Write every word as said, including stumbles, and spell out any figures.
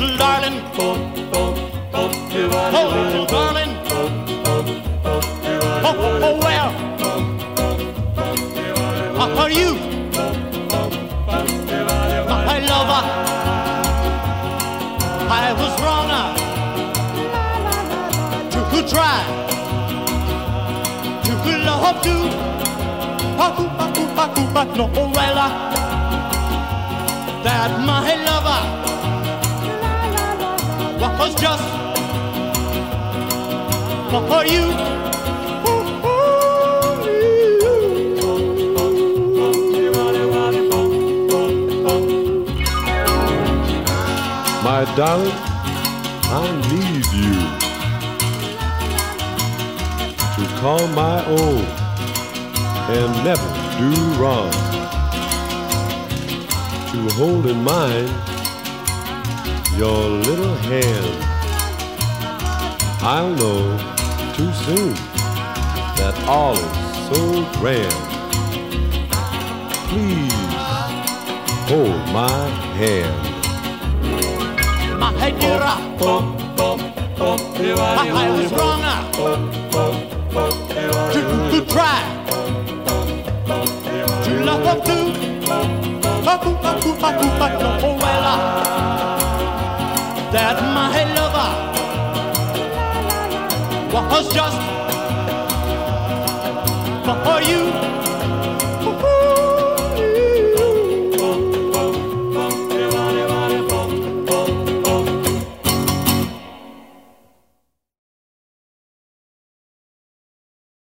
little darling, oh, little darling, oh, oh, well, are you my lover? I was wrong to try to love you, but no, well, that my lover was just for you. My darling, I need you to call my own and never do wrong, to hold in mind your little hand. I'll know too soon that all is so grand. Please hold my hand. My dear, I was wrong to, to try to love up to, but oh well, that my lover was just for you.